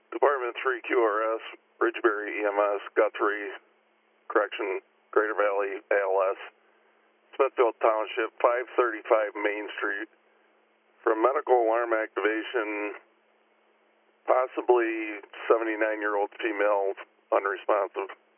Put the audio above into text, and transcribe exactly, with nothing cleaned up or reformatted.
Department three Q R S, Ridgeberry E M S, Guthrie, Correction, Greater Valley A L S, Smithfield Township, five thirty-five Main Street. From medical alarm activation, possibly seventy-nine-year-old female, unresponsive.